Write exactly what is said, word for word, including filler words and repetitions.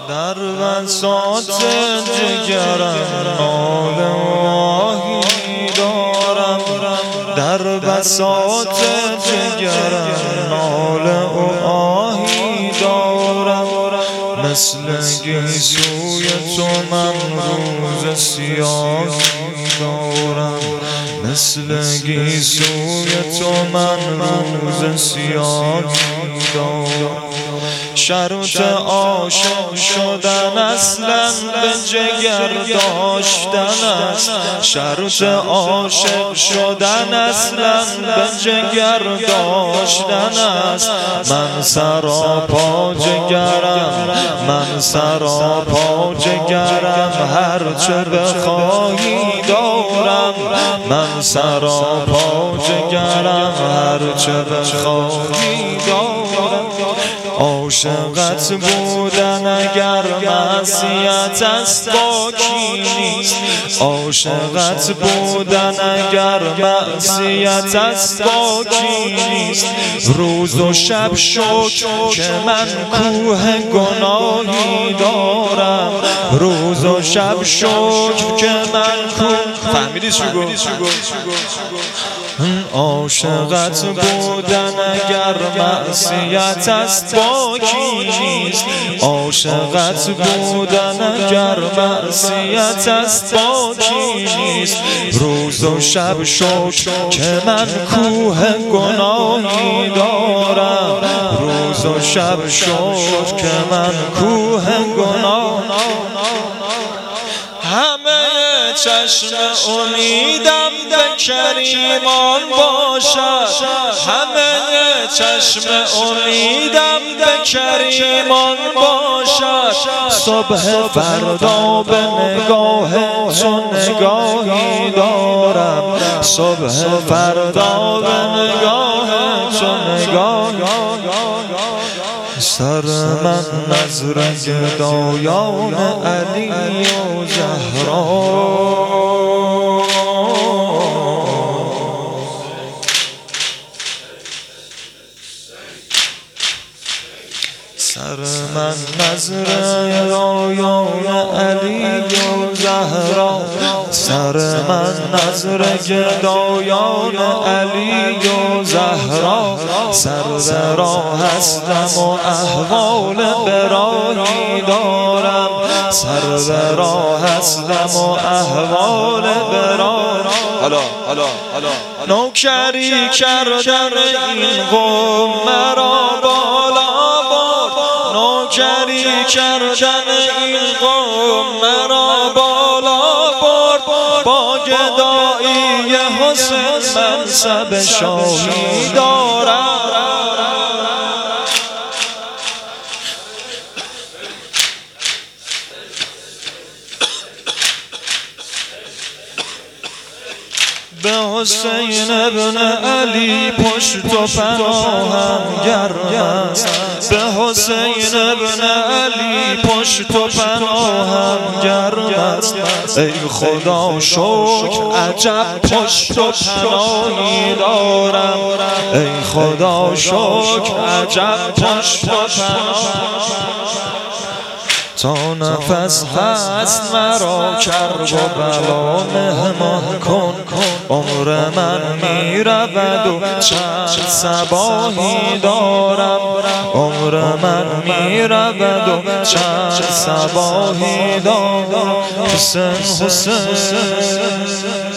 در بساط جگرم ناله و آهی دارم، در بساط جگرم ناله و آهی دارم. مثل گیسوی تو من روز سیاهی دارم، مثل گیسوی تو من روز سیاهی دارم. شرط عاشق شدن اصلا به جگر داشتن است، شرط عاشق شدن اصلا به جگر داشتن است. من سراپا جگرم، من سراپا جگرم، هرچه بخواهی دارم. من سراپا جگرم، هرچه بخواهی دارم. عاشقت بودن اگر معصیت است باکی نیست، عاشقت بودن اگر معصیت است باکی نیست. روز و شب شکر که من کوه گناهی دارم، روز و شب شکر که من کوه. فهمیدی چی گفت؟ عاشقت بودن اگر معصیت است باکی نیست، عاشقت بودن اگر معصیت است باکی نیست. روز و شب شکر که من کوه گناهی دارم، روز و شب شکر که من کوه گناهی. همه چشم امیدم به کریمان باشد، همه چشم امیدم به کریمان باشد. صبح فردا به نگاه تو نگاهی دارم، صبح فردا به نگاه تو نگاهی. سر من نظر گدایان علی و زهرا، سر من نظر گدایان علی و زهرا، سر من نظر گدایان علی و زهرا. سر راه هستم و احوال براهی دارم، سر راه هستم و احوال براهی. حالا حالا حالا نوکری کردن این قوم مرا بالا برد، نوکری کردن این قوم مرا بالا برد. با گدایی حسین منصب شاهی دارم، به حسین ابن علی پشت و پناهم گرم است، به حسین ابن علی پشت و پناهم گرم است. ای خدا شکر عجب پشت و پناهی دارم، ای خدا شکر عجب پشت و پناهی. تا نفس هست مرا کرب و بلا مهمان کن، عمر من می رود و چند صباحی دارم، عمر من می رود و چند صباحی دارم. حسین حسین